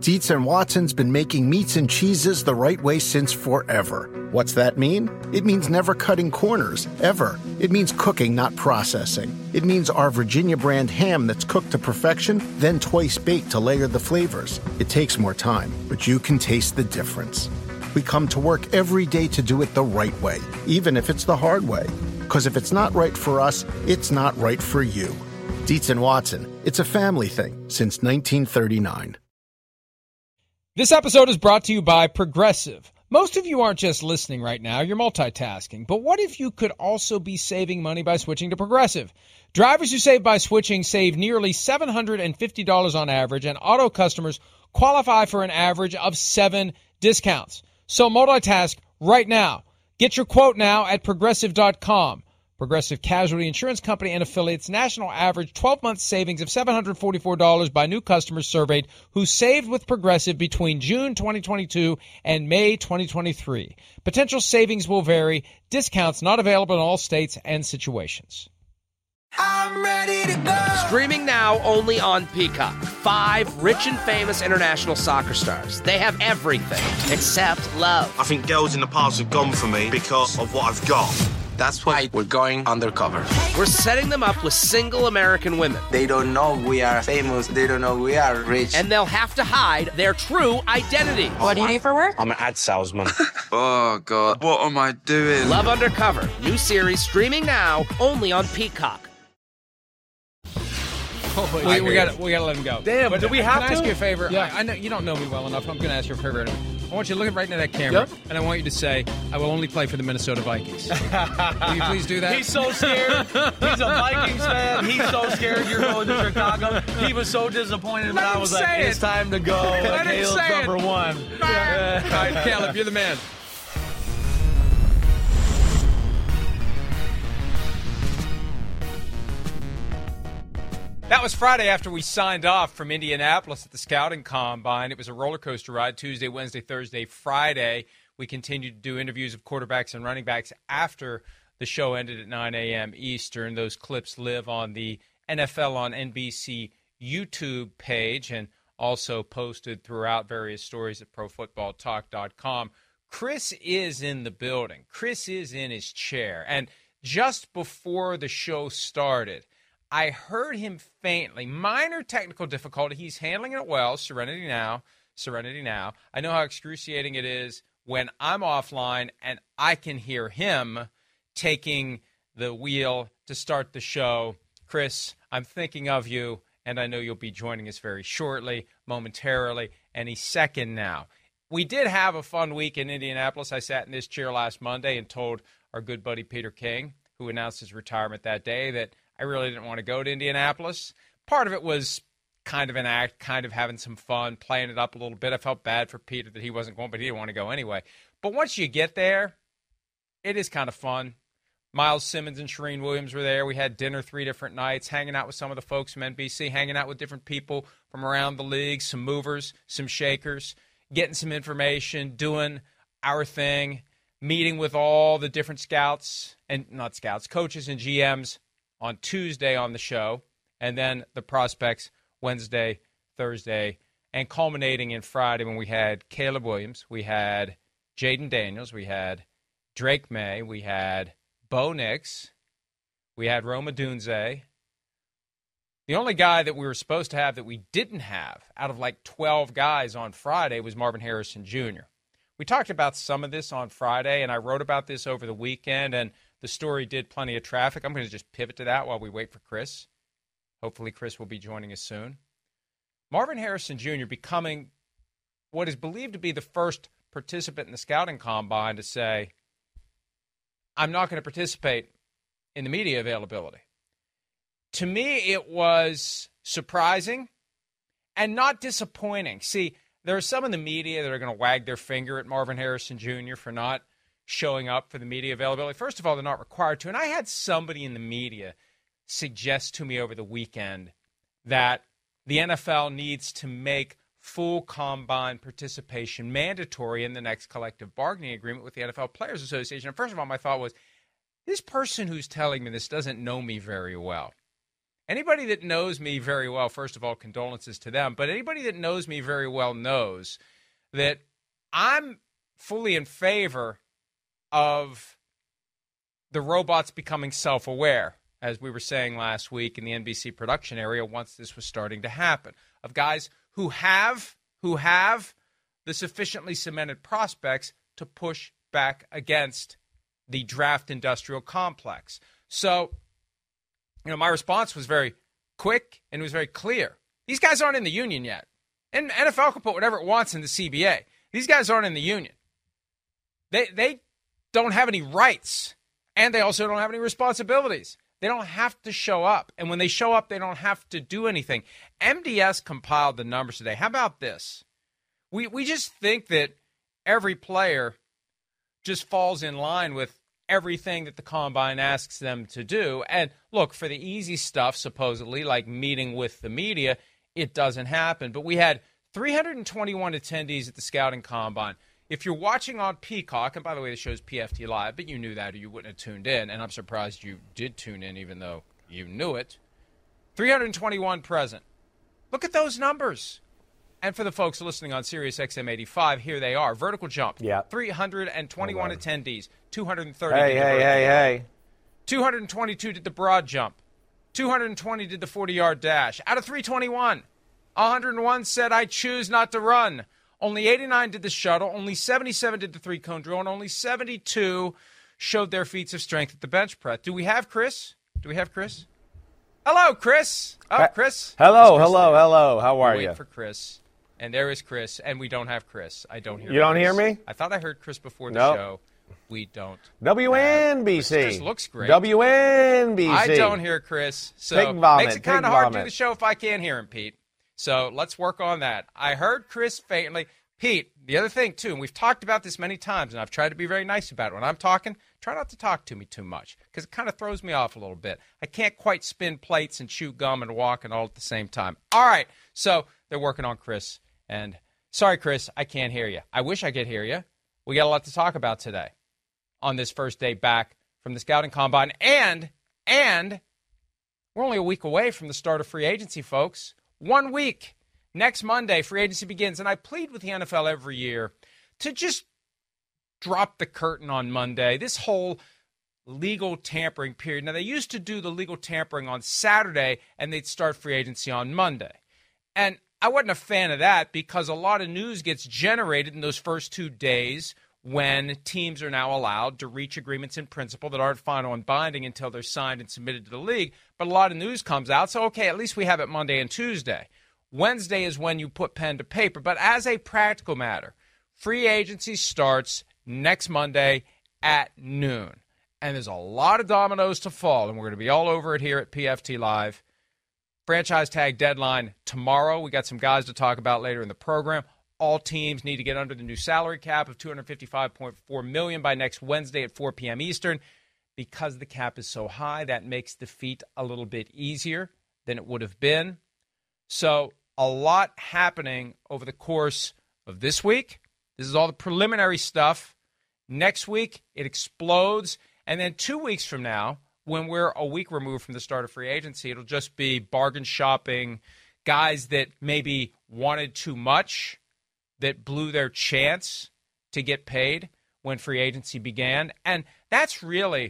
Dietz and Watson's been making meats and cheeses the right way since forever. What's that mean? It means never cutting corners, ever. It means cooking, not processing. It means our Virginia brand ham that's cooked to perfection, then twice baked to layer the flavors. It takes more time, but you can taste the difference. We come to work every day to do it the right way, even if it's the hard way. Because if it's not right for us, it's not right for you. Dietz and Watson, it's a family thing since 1939. This episode is brought to you by Progressive. Most of you aren't just listening right now, you're multitasking. But what if you could also be saving money by switching to Progressive? Drivers who save by switching save nearly $750 on average, and auto customers qualify for an average of 7 discounts. So multitask right now. Get your quote now at Progressive.com. Progressive Casualty Insurance Company and affiliates. National average 12-month savings of $744 by new customers surveyed who saved with Progressive between June 2022 and May 2023. Potential savings will vary. Discounts not available in all states and situations. I'm ready to go. Streaming now only on Peacock. 5 rich and famous international soccer stars. They have everything except love. I think girls in the past have gone for me because of what I've got. That's why we're going undercover. We're setting them up with single American women. They don't know we are famous. They don't know we are rich. And they'll have to hide their true identity. What do you do for work? I'm an ad salesman. Oh, God. What am I doing? Love Undercover. New series streaming now only on Peacock. We got to let him go. Damn, but do we have Can I to? ask you a favor? Yeah. I know you don't know me well enough. I'm going to ask you a favor anyway. I want you to look right into that camera, and I want you to say, I will only play for the Minnesota Vikings. Will you please do that? He's so scared. He's a Vikings fan. He's so scared you're going to Chicago. He was so disappointed when I was like, it's time to go. Let him Caleb's say it. number 1. All right, Caleb, you're the man. That was Friday after we signed off from Indianapolis at the Scouting Combine. It was a roller coaster ride, Tuesday, Wednesday, Thursday, Friday. We continued to do interviews of quarterbacks and running backs after the show ended at 9 a.m. Eastern. Those clips live on the NFL on NBC YouTube page and also posted throughout various stories at ProFootballTalk.com. Chris is in the building. Chris is in his chair. And just before the show started, I heard him faintly, minor technical difficulty. He's handling it well. Serenity now. I know how excruciating it is when I'm offline and I can hear him taking the wheel to start the show. Chris, I'm thinking of you, and I know you'll be joining us very shortly, momentarily, any second now. We did have a fun week in Indianapolis. I sat in this chair last Monday and told our good buddy Peter King, who announced his retirement that day, that I really didn't want to go to Indianapolis. Part of it was kind of an act, kind of having some fun, playing it up a little bit. I felt bad for Peter that he wasn't going, but he didn't want to go anyway. But once you get there, it is kind of fun. Miles Simmons and Shereen Williams were there. We had dinner 3 different nights, hanging out with some of the folks from NBC, hanging out with different people from around the league, some movers, some shakers, getting some information, doing our thing, meeting with all the different scouts, and not scouts, coaches and GMs on Tuesday on the show, and then the prospects Wednesday, Thursday, and culminating in Friday when we had Caleb Williams, we had Jaden Daniels, we had Drake May, we had Bo Nix, we had Roma Dunze. The only guy that we were supposed to have that we didn't have out of like 12 guys on Friday was Marvin Harrison Jr. We talked about some of this on Friday, and I wrote about this over the weekend, and the story did plenty of traffic. I'm going to just pivot to that while we wait for Chris. Hopefully Chris will be joining us soon. Marvin Harrison Jr. becoming what is believed to be the first participant in the scouting combine to say, I'm not going to participate in the media availability. To me, it was surprising and not disappointing. See, there are some in the media that are going to wag their finger at Marvin Harrison Jr. for not showing up for the media availability. First of all, they're not required to. And I had somebody in the media suggest to me over the weekend that the NFL needs to make full combine participation mandatory in the next collective bargaining agreement with the NFL Players Association. And first of all, my thought was, this person who's telling me this doesn't know me very well. Anybody that knows me very well, first of all, condolences to them, but anybody that knows me very well knows that I'm fully in favor of the robots becoming self-aware, as we were saying last week in the NBC production area once this was starting to happen, of guys who have the sufficiently cemented prospects to push back against the draft industrial complex. So, my response was very quick and it was very clear. These guys aren't in the union yet. And NFL can put whatever it wants in the CBA. These guys aren't in the union. They don't have any rights, and they also don't have any responsibilities. They don't have to show up. And when they show up, they don't have to do anything. MDS compiled the numbers today. How about this? We just think that every player just falls in line with everything that the Combine asks them to do. And look, for the easy stuff, supposedly, like meeting with the media, it doesn't happen. But we had 321 attendees at the Scouting Combine. If you're watching on Peacock, and by the way, the show's PFT Live, but you knew that or you wouldn't have tuned in, and I'm surprised you did tune in even though you knew it. 321 present. Look at those numbers. And for the folks listening on Sirius XM 85, here they are. Vertical jump. Yeah. 321 attendees. 230 did the Hey. 222 did the broad jump. 220 did the 40-yard dash. Out of 321, 101 said, I choose not to run. Only 89 did the shuttle. Only 77 did the three-cone drill. And only 72 showed their feats of strength at the bench press. Do we have Chris? Hello, Chris. Oh, Chris. Hello. How are you? Wait for Chris. And there is Chris, and we don't have Chris. I don't hear Chris. You don't hear me? I thought I heard Chris before the show. We don't. WNBC. Chris looks great. WNBC. I don't hear Chris. So makes it kind of hard to do the show if I can't hear him, Pete. So let's work on that. I heard Chris faintly. Pete, the other thing, too, and we've talked about this many times, and I've tried to be very nice about it. When I'm talking, try not to talk to me too much because it kind of throws me off a little bit. I can't quite spin plates and chew gum and walk and all at the same time. All right, so they're working on Chris. And sorry, Chris, I can't hear you. I wish I could hear you. We got a lot to talk about today on this first day back from the Scouting Combine. And we're only a week away from the start of free agency, folks. 1 week. Next Monday, free agency begins. And I plead with the NFL every year to just drop the curtain on Monday. This whole legal tampering period. Now, they used to do the legal tampering on Saturday, and they'd start free agency on Monday. And I wasn't a fan of that because a lot of news gets generated in those first 2 days when teams are now allowed to reach agreements in principle that aren't final and binding until they're signed and submitted to the league. But a lot of news comes out, so okay, at least we have it Monday and Tuesday. Wednesday is when you put pen to paper. But as a practical matter, free agency starts next Monday at noon. And there's a lot of dominoes to fall, and we're going to be all over it here at PFT Live. Franchise tag deadline tomorrow. We got some guys to talk about later in the program. All teams need to get under the new salary cap of $255.4 million by next Wednesday at 4 p.m. Eastern. Because the cap is so high, that makes the feat a little bit easier than it would have been. So a lot happening over the course of this week. This is all the preliminary stuff. Next week, it explodes. And then 2 weeks from now, when we're a week removed from the start of free agency, it'll just be bargain shopping, guys that maybe wanted too much, that blew their chance to get paid when free agency began. And that's really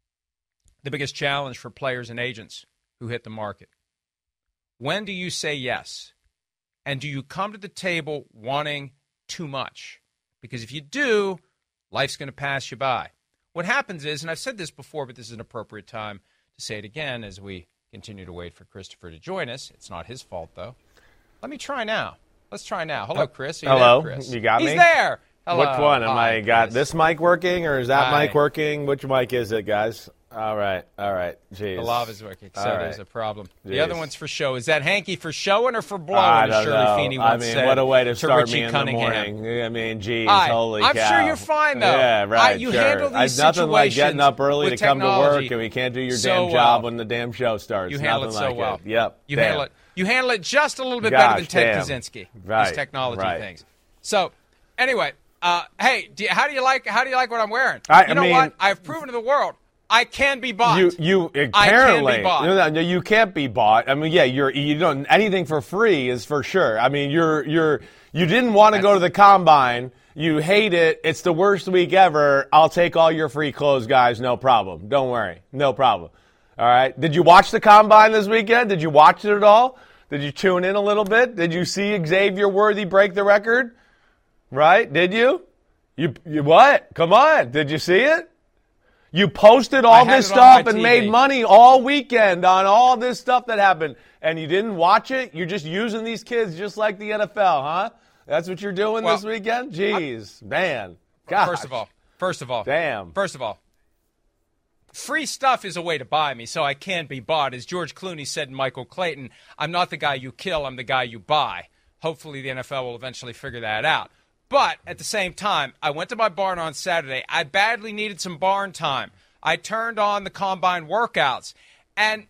the biggest challenge for players and agents who hit the market. When do you say yes? And do you come to the table wanting too much? Because if you do, life's going to pass you by. What happens is, and I've said this before, but this is an appropriate time to say it again as we continue to wait for Christopher to join us. It's not his fault, though. Let me try now. Let's try now. Hello, Chris. Hello. There, Chris? You got me? He's there. Hello. Which one? Am Hi, I got Chris. this mic working or is that Hi. mic working? Which mic is it, guys? All right. Jeez. The lava's working, so All right. there's a problem. The Jeez. other one's for show. Is that hanky for showing or for blowing, I as don't Shirley know. Feeney I once mean, said what a way to start Richie me in Cunningham. the morning. I mean, geez, Hi. holy I'm cow. sure you're fine, though. Yeah, right, You sure. handle these It's nothing like getting situations up early to with come to work technology and we can't do your so damn well. job when the damn show starts. You handle nothing it so like well. It. Yep. You Damn. handle it just a little bit Gosh, better than Ted damn. Kaczynski. Right, These technology right. things. So, anyway, hey, how do you like what I'm wearing? I you know mean- what? I've proven to the world I can be bought. You apparently I can be bought. No, you can't be bought. I mean, yeah, you don't anything for free is for sure. I mean, you didn't want to go to the combine. You hate it. It's the worst week ever. I'll take all your free clothes, guys. No problem. Don't worry. No problem. All right. Did you watch the combine this weekend? Did you watch it at all? Did you tune in a little bit? Did you see Xavier Worthy break the record? Right? Did you? You what? Come on. Did you see it? You posted all this stuff and made money all weekend on all this stuff that happened, and you didn't watch it? You're just using these kids just like the NFL, huh? That's what you're doing this weekend? Jeez, man. Gosh. First of all. Damn. First of all, free stuff is a way to buy me, so I can be bought. As George Clooney said in Michael Clayton, I'm not the guy you kill, I'm the guy you buy. Hopefully the NFL will eventually figure that out. But at the same time, I went to my barn on Saturday. I badly needed some barn time. I turned on the combine workouts. And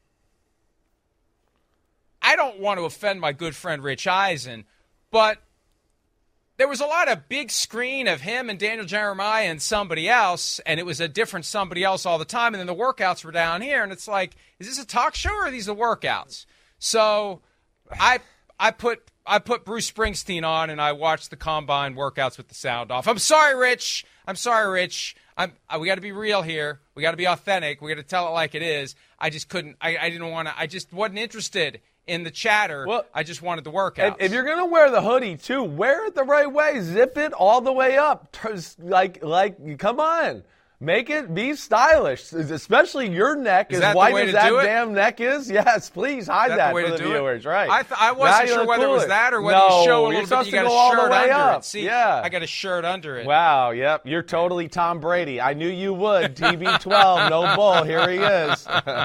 I don't want to offend my good friend Rich Eisen, but there was a lot of big screen of him and Daniel Jeremiah and somebody else, and it was a different somebody else all the time. And then the workouts were down here, and it's like, is this a talk show or are these the workouts? So I put Bruce Springsteen on, and I watched the combine workouts with the sound off. I'm sorry, Rich. We got to be real here. We got to be authentic. We got to tell it like it is. I just couldn't. I didn't want to. I just wasn't interested in the chatter. Well, I just wanted the workouts. If you're gonna wear the hoodie too, wear it the right way. Zip it all the way up. Like, come on. Make it be stylish, especially your neck, as white as that damn neck is. Yes, please hide that for the viewers. Right? I wasn't sure whether it was that or whether you show a little bit. You got a shirt under it. See, yeah. I got a shirt under it. Wow. Yep. You're totally Tom Brady. I knew you would. TB12, no bull. Here he is.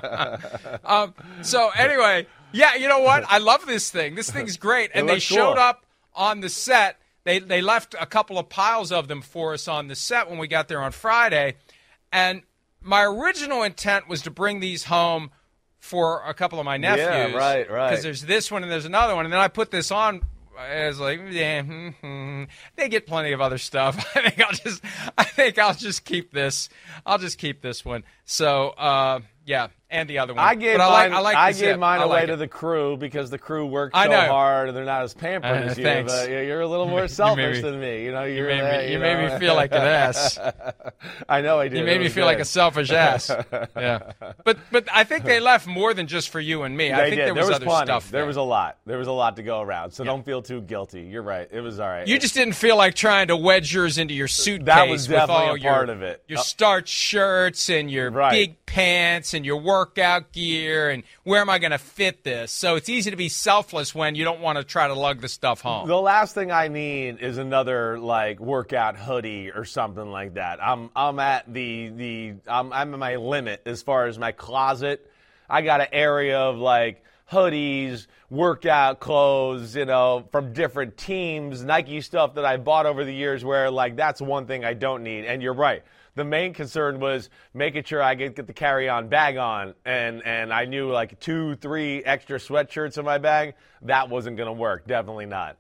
So anyway, yeah. You know what? I love this thing. This thing's great, and they showed up on the set. They left a couple of piles of them for us on the set when we got there on Friday. And my original intent was to bring these home for a couple of my nephews. Yeah, right. Because there's this one and there's another one. And then I put this on. I was like, yeah, they get plenty of other stuff. I think I'll just keep this. I'll just keep this one. So, yeah, and the other one. I gave mine away to the crew because the crew worked so hard and they're not as pampered as you. Thanks. But you're a little more selfish than me. You know, you made me feel like an ass. I know I did. You made me feel like a selfish ass. Yeah, but I think they left more than just for you and me. I think there was other stuff. There was a lot. There was a lot to go around. So don't feel too guilty. You're right. It was all right. You just didn't feel like trying to wedge yours into your suitcase. That was definitely with all a part of it. Your starch shirts and your big pants and your workout gear and where am I going to fit this? So it's easy to be selfless when you don't want to try to lug the stuff home. The last thing I need is another workout hoodie or something like that. I'm at I'm at my limit as far as my closet. I got an area of hoodies, workout clothes, from different teams, Nike stuff that I bought over the years where that's one thing I don't need. And you're right. The main concern was making sure I get the carry-on bag on, and I knew 2-3 extra sweatshirts in my bag. That wasn't going to work. Definitely not.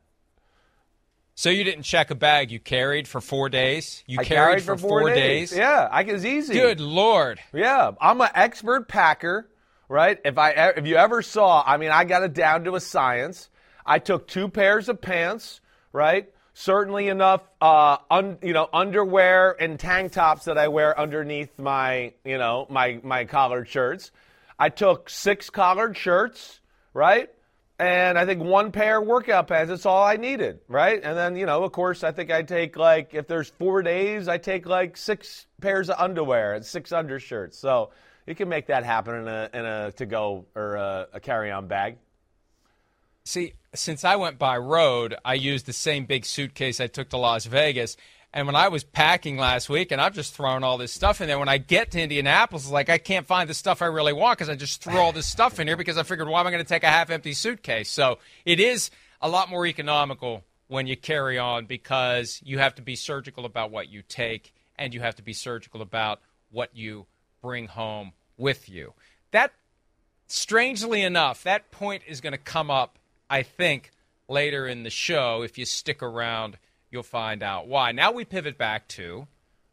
So you didn't check a bag you carried for 4 days? I carried for 4 days. Yeah, it was easy. Good Lord. Yeah, I'm an expert packer, right? If you ever saw, I got it down to a science. I took 2 pairs of pants, right? Certainly enough, underwear and tank tops that I wear underneath my, my collared shirts. I took 6 collared shirts, right? And I think 1 pair of workout pants. That's all I needed, right? And then, of course, I think I take if there's 4 days, I take 6 pairs of underwear and 6 undershirts. So you can make that happen in a to-go or a carry-on bag. See, since I went by road, I used the same big suitcase I took to Las Vegas. And when I was packing last week, and I've just thrown all this stuff in there, when I get to Indianapolis, it's I can't find the stuff I really want because I just threw all this stuff in here because I figured, why am I going to take a half-empty suitcase? So it is a lot more economical when you carry on because you have to be surgical about what you take and you have to be surgical about what you bring home with you. That, strangely enough, that point is going to come up, I think, later in the show. If you stick around, you'll find out why. Now we pivot back to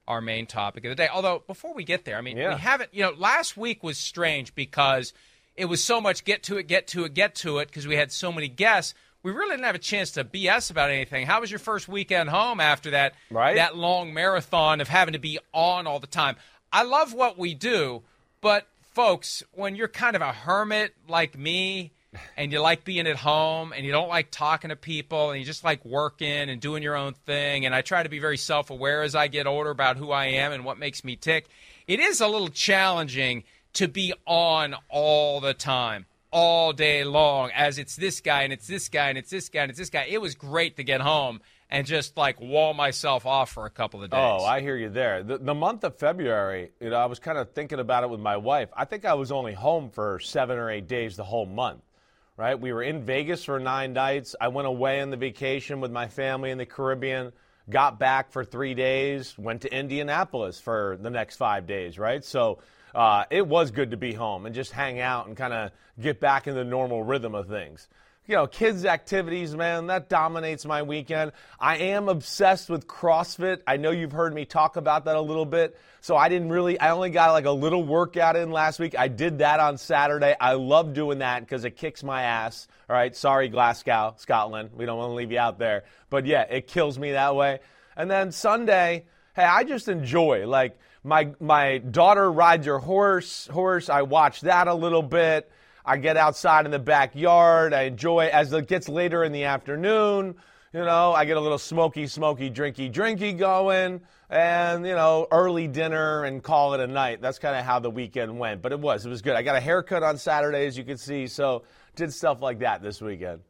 our main topic of the day. Although, before we get there, I mean, Yeah. we haven't, last week was strange because it was so much get to it, because we had so many guests. We really didn't have a chance to BS about anything. How was your first weekend home after that, that long marathon of having to be on all the time? I love what we do, but, folks, when you're kind of a hermit like me, and you like being at home, and you don't like talking to people, and you just like working and doing your own thing, and I try to be very self-aware as I get older about who I am and what makes me tick, it is a little challenging to be on all the time, all day long, as it's this guy, and it's this guy, and it's this guy, and it's this guy. It was great to get home and just, like, wall myself off for a couple of days. Oh, I hear you there. The month of February, I was kind of thinking about it with my wife. I think I was only home for 7 or 8 days the whole month. Right, we were in Vegas for 9 nights. I went away on the vacation with my family in the Caribbean, got back for 3 days, went to Indianapolis for the next 5 days, right? So it was good to be home and just hang out and kind of get back in the normal rhythm of things. Kids' activities, man, that dominates my weekend. I am obsessed with CrossFit. I know you've heard me talk about that a little bit. So I only got like a little workout in last week. I did that on Saturday. I love doing that because it kicks my ass. All right, sorry, Glasgow, Scotland. We don't want to leave you out there. But yeah, it kills me that way. And then Sunday, hey, I just enjoy. Like my daughter rides her horse. I watch that a little bit. I get outside in the backyard. I enjoy as it gets later in the afternoon. I get a little smoky, drinky going, and, early dinner and call it a night. That's kind of how the weekend went. But it was good. I got a haircut on Saturday, as you can see, so did stuff like that this weekend.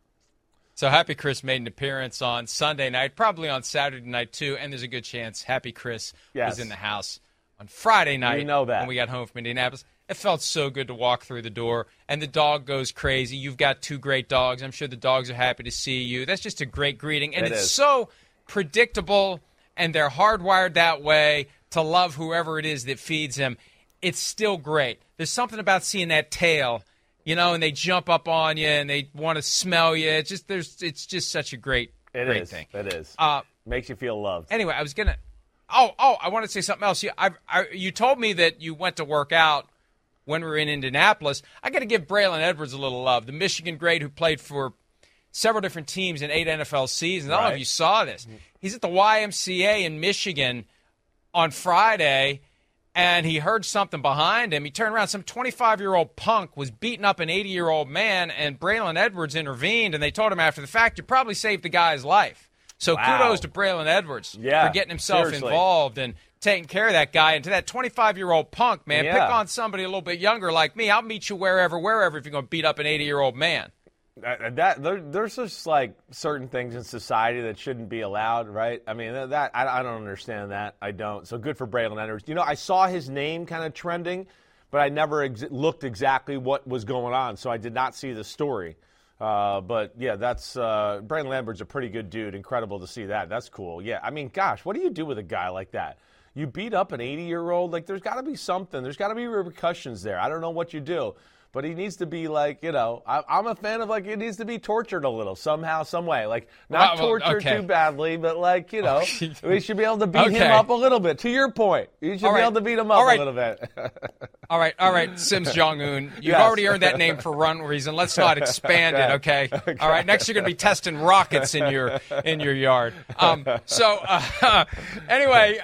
So Happy Chris made an appearance on Sunday night, probably on Saturday night too, and there's a good chance Happy Chris was in the house on Friday night. You know that. When we got home from Indianapolis. It felt so good to walk through the door, and the dog goes crazy. You've got 2 great dogs. I'm sure the dogs are happy to see you. That's just a great greeting, and it's so predictable, and they're hardwired that way to love whoever it is that feeds them. It's still great. There's something about seeing that tail, and they jump up on you, and they want to smell you. It's just such a great thing. It is. Makes you feel loved. Anyway, I was going to – I want to say something else. You told me that you went to work out when we were in Indianapolis. I got to give Braylon Edwards a little love, the Michigan great who played for several different teams in 8 NFL seasons. I don't know if you saw this. He's at the YMCA in Michigan on Friday, and he heard something behind him. He turned around. Some 25-year-old punk was beating up an 80-year-old man, and Braylon Edwards intervened, and they told him after the fact, you probably saved the guy's life. So kudos to Braylon Edwards for getting himself involved and taking care of that guy. And to that 25-year-old punk, man, pick on somebody a little bit younger like me. I'll meet you wherever if you're going to beat up an 80-year-old man. There's just like certain things in society that shouldn't be allowed, right? I mean, that I don't understand that. I don't. So good for Braylon Edwards. I saw his name kind of trending, but I never looked exactly what was going on, so I did not see the story. But yeah, that's Braylon Edwards, a pretty good dude. Incredible to see that. That's cool. Yeah, I mean, gosh, what do you do with a guy like that? You beat up an 80-year-old? Like, there's got to be something. There's got to be repercussions there. I don't know what you do. But he needs to be like, I'm a fan of, like, it needs to be tortured a little somehow, some way. Like, not tortured too badly, but, like, we should be able to beat him up a little bit. To your point, you should be able to beat him up a little bit. All right, Sims Jong-un. You've already earned that name for one reason. Let's not expand it, okay? All right, next you're going to be testing rockets in your yard. Anyway,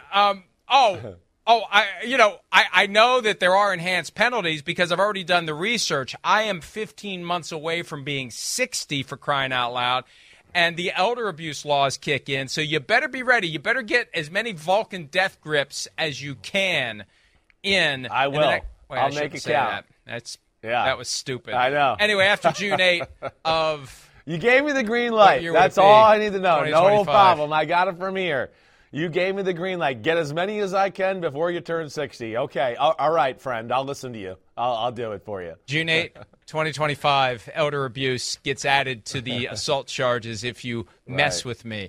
I know that there are enhanced penalties because I've already done the research. I am 15 months away from being 60, for crying out loud, and the elder abuse laws kick in. So you better be ready. You better get as many Vulcan death grips as you can in. I will. I'll make it count. That was stupid. I know. Anyway, after June 8th of... You gave me the green light. That's all I need to know. No problem. I got it from here. You gave me the green light. Get as many as I can before you turn 60. Okay. All right, friend. I'll listen to you. I'll do it for you. June 8, 2025, elder abuse gets added to the assault charges if you mess with me.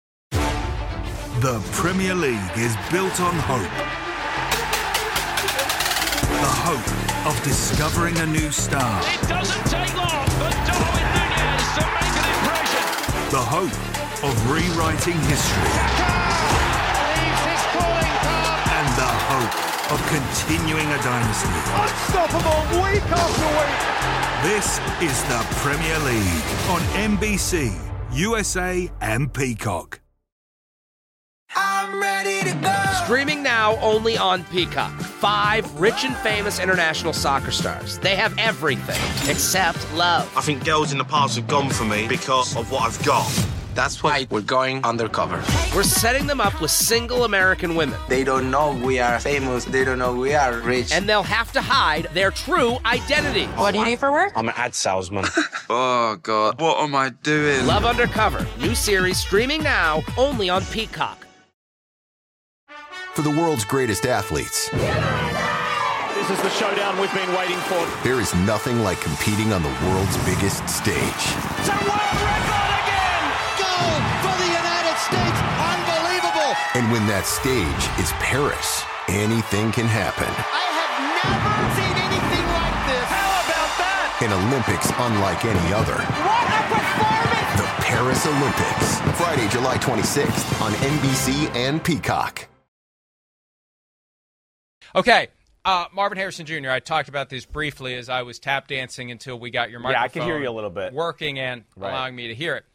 The Premier League is built on hope. The hope of discovering a new star. It doesn't take long for Darwin Nunez to make an impression. The hope of rewriting history. Leaves his calling of continuing a dynasty. Unstoppable week after week. This is the Premier League on NBC, USA and Peacock. I'm ready to go. Streaming now only on Peacock. 5 rich and famous international soccer stars. They have everything except love. I think girls in the past have gone for me because of what I've got. That's why we're going undercover. We're setting them up with single American women. They don't know we are famous. They don't know we are rich. And they'll have to hide their true identity. What do you do for work? I'm an ad salesman. Oh, God. What am I doing? Love Undercover. New series streaming now only on Peacock. For the world's greatest athletes, This is the showdown we've been waiting for. there is nothing like competing on the world's biggest stage. It's a world record again! Goal for the United States! Unbelievable! And when that stage is Paris, anything can happen. I have never seen anything like this! How about that? An Olympics unlike any other. What a performance! The Paris Olympics, Friday, July 26th on NBC and Peacock. Okay, Marvin Harrison Jr., I talked about this briefly as I was tap dancing until we got your microphone. Yeah, I can hear you a little bit. Working and allowing me to hear it.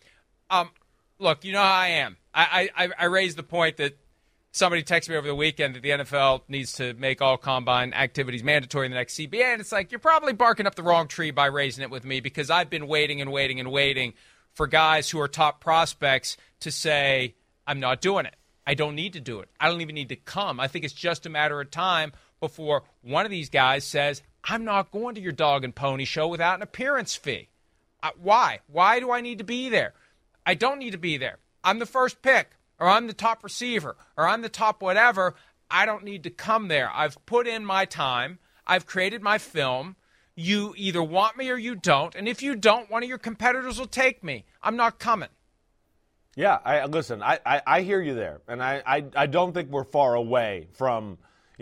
Look, you know how I am. I raised the point that somebody texted me over the weekend that the NFL needs to make all combine activities mandatory in the next CBA, and it's like, you're probably barking up the wrong tree by raising it with me because I've been waiting and waiting and waiting for guys who are top prospects to say, I'm not doing it. I don't need to do it. I don't even need to come. I think it's just a matter of time before one of these guys says, I'm not going to your dog and pony show without an appearance fee. Why? Why do I need to be there? I don't need to be there. I'm the first pick, or I'm the top receiver, or I'm the top whatever. I don't need to come there. I've put in my time. I've created my film. You either want me or you don't. And if you don't, one of your competitors will take me. I'm not coming. Yeah, I hear you there, and I don't think we're far away from,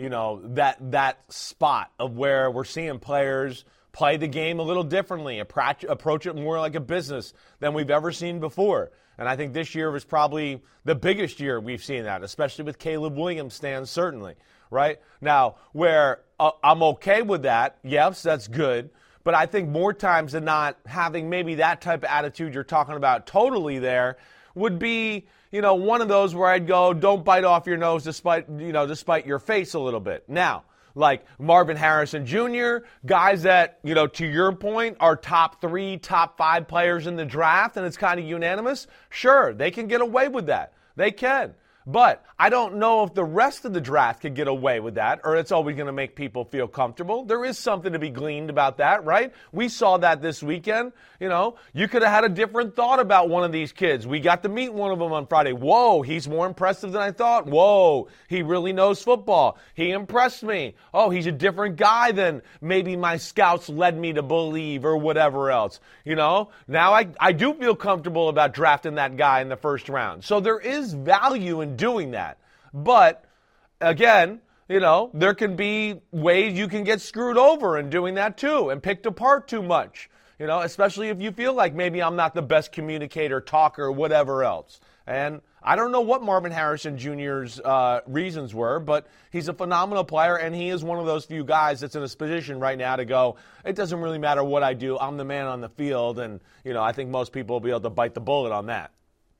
that spot of where we're seeing players play the game a little differently, approach it more like a business than we've ever seen before. And I think this year was probably the biggest year we've seen that, especially with Caleb Williams' stance, certainly, right? Now, where I'm okay with that, yes, that's good, but I think more times than not having maybe that type of attitude you're talking about totally there would be, one of those where I'd go, don't bite off your nose despite your face a little bit. Now, like Marvin Harrison Jr., guys that, to your point, are top 3, top 5 players in the draft, and it's kind of unanimous, sure, they can get away with that. They can. But I don't know if the rest of the draft could get away with that, or it's always going to make people feel comfortable. There is something to be gleaned about that, right? We saw that this weekend. You could have had a different thought about one of these kids. We got to meet one of them on Friday. Whoa, he's more impressive than I thought. Whoa, he really knows football. He impressed me. Oh, he's a different guy than maybe my scouts led me to believe or whatever else. Now I do feel comfortable about drafting that guy in the first round. So there is value in doing that. But again, there can be ways you can get screwed over in doing that too and picked apart too much, especially if you feel like maybe I'm not the best communicator, talker, whatever else. And I don't know what Marvin Harrison Jr.'s reasons were, but he's a phenomenal player, and he is one of those few guys that's in a position right now to go, it doesn't really matter what I do. I'm the man on the field, and, I think most people will be able to bite the bullet on that.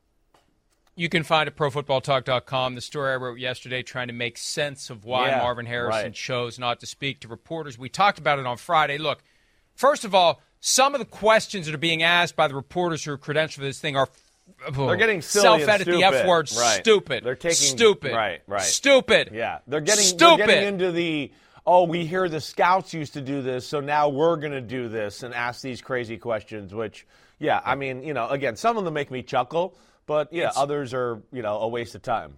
You can find at ProFootballTalk.com the story I wrote yesterday trying to make sense of why Marvin Harrison chose not to speak to reporters. We talked about it on Friday. Look, first of all, some of the questions that are being asked by the reporters who are credentialed for this thing are they're getting silly self-edit and the F word, stupid. They're taking stupid. Right. Stupid. Yeah. They're getting into the we hear the scouts used to do this, so now we're going to do this and ask these crazy questions, which I mean, again, some of them make me chuckle. But, others are, a waste of time.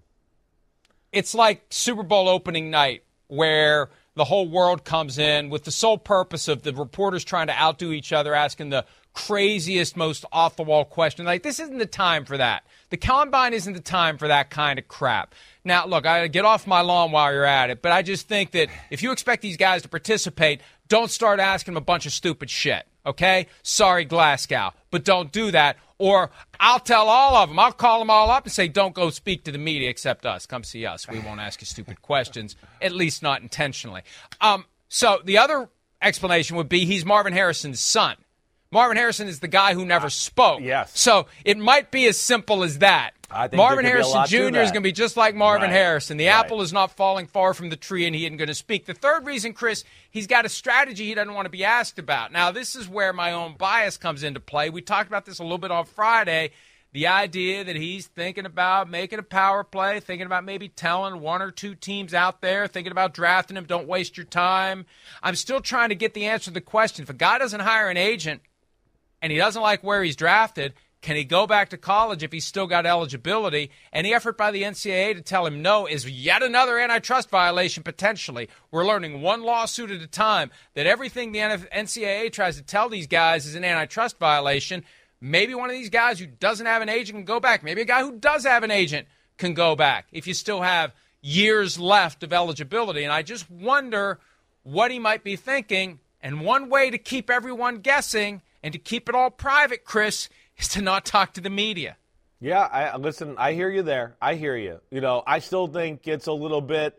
It's like Super Bowl opening night where the whole world comes in with the sole purpose of the reporters trying to outdo each other, asking the craziest, most off-the-wall question. Like, this isn't the time for that. The Combine isn't the time for that kind of crap. Now, look, I get off my lawn while you're at it, but I just think that if you expect these guys to participate, don't start asking them a bunch of stupid shit. okay? Sorry, Glasgow, but don't do that. Or I'll tell all of them. I'll call them all up and say, don't go speak to the media except us. Come see us. We won't ask you stupid questions, at least not intentionally. So the other explanation would be he's Marvin Harrison's son. Marvin Harrison is the guy who never spoke. Yes. So it might be as simple as that. I think Marvin Harrison Jr. is going to be just like Marvin Right. Harrison. The apple is not falling far from the tree, and he isn't going to speak. The third reason, Chris, he's got a strategy he doesn't want to be asked about. Now, this is where my own bias comes into play. We talked about this a little bit on Friday. The idea that he's thinking about making a power play, thinking about maybe telling one or two teams out there, thinking about drafting him, don't waste your time. I'm still trying to get the answer to the question. If a guy doesn't hire an agent and he doesn't like where he's drafted, can he go back to college if he's still got eligibility? Any effort by the NCAA to tell him no is yet another antitrust violation potentially. We're learning one lawsuit at a time that everything the NCAA tries to tell these guys is an antitrust violation. Maybe one of these guys who doesn't have an agent can go back. Maybe a guy who does have an agent can go back if you still have years left of eligibility. And I just wonder what he might be thinking. And one way to keep everyone guessing and to keep it all private, Chris, is to not talk to the media. Yeah, listen, I hear you there. I hear you. I still think it's a little bit,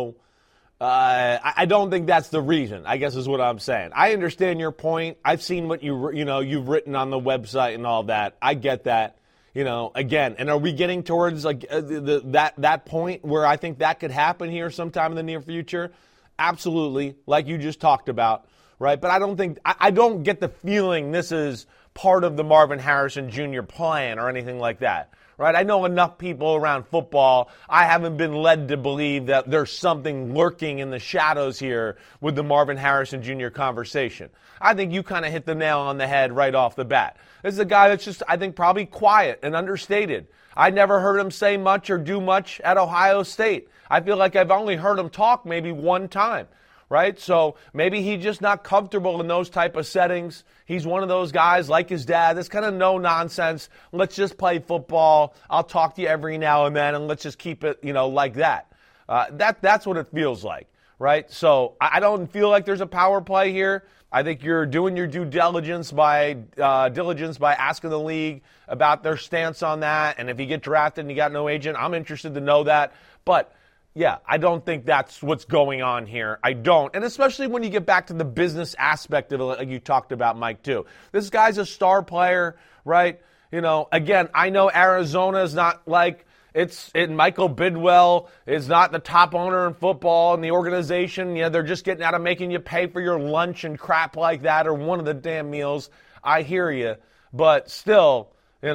I don't think that's the reason, I guess is what I'm saying. I understand your point. I've seen what you've written on the website and all that. I get that. Again, and are we getting towards like that point where I think that could happen here sometime in the near future? Absolutely, like you just talked about, right? But I don't get the feeling this is part of the Marvin Harrison Jr. plan or anything like that, right? I know enough people around football. I haven't been led to believe that there's something lurking in the shadows here with the Marvin Harrison Jr. conversation. I think you kind of hit the nail on the head right off the bat. This is a guy that's just, I think, probably quiet and understated. I never heard him say much or do much at Ohio State. I feel like I've only heard him talk maybe one time. Right? So maybe he's just not comfortable in those type of settings. He's one of those guys like his dad. That's kind of no nonsense. Let's just play football. I'll talk to you every now and then, and let's just keep it, like that. That's what it feels like, right? So I don't feel like there's a power play here. I think you're doing your due diligence by asking the league about their stance on that. And if you get drafted and you got no agent, I'm interested to know that. But yeah, I don't think that's what's going on here. I don't. And especially when you get back to the business aspect of it, like you talked about, Mike, too. This guy's a star player, right? Again, I know Arizona is not like Michael Bidwell is not the top owner in football and the organization. They're just getting out of making you pay for your lunch and crap like that or one of the damn meals. I hear you. But still,